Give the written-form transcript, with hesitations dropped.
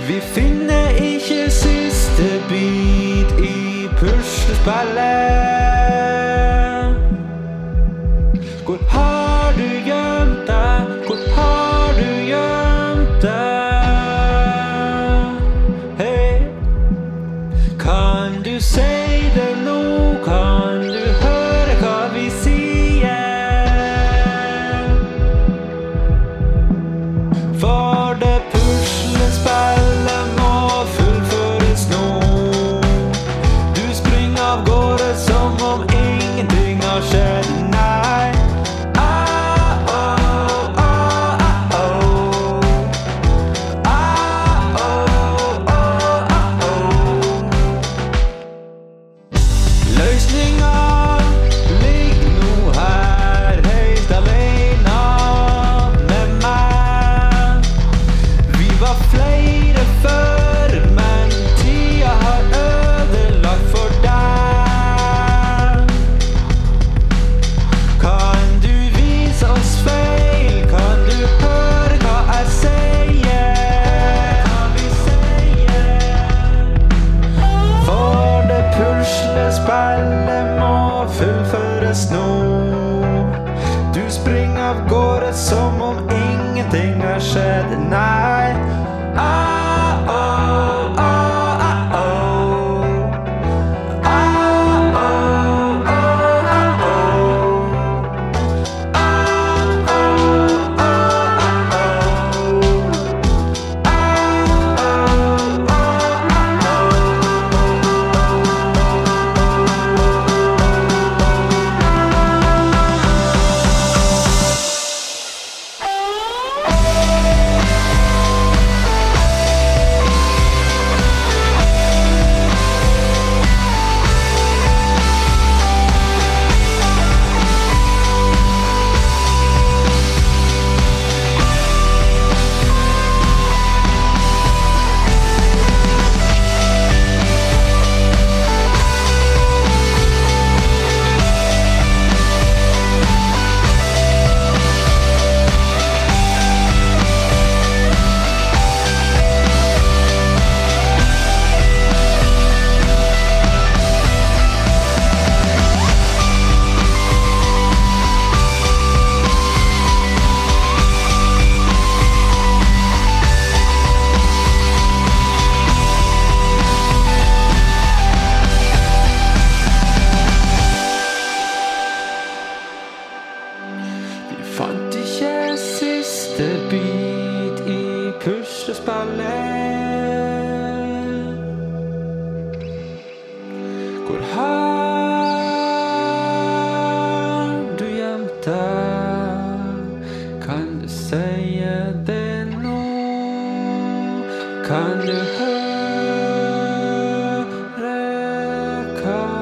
Vi finner ikke siste bit i puslespillet. Hvor har du gjemt deg? Hvor har du gjemt deg? Hei, kan du si det nå? Kan du høre hva vi sier? For det puslespillet må fullføres nå. Du springer av gårde som om ingenting har skjedd. Nei. Løsninga ligger nå her, helt alene med meg. Vi var flere før, men tida har ødelagt for deg. Kan du vise oss feil? Kan du høre hva jeg sier? For det puslespillet må fullføres nå. Du springer av gårde som om ingenting har skjedd. Nei. Fant ikke siste bit i puslespillet. Hvor har du gjemt deg? Kan du si det nå? Kan du høre hva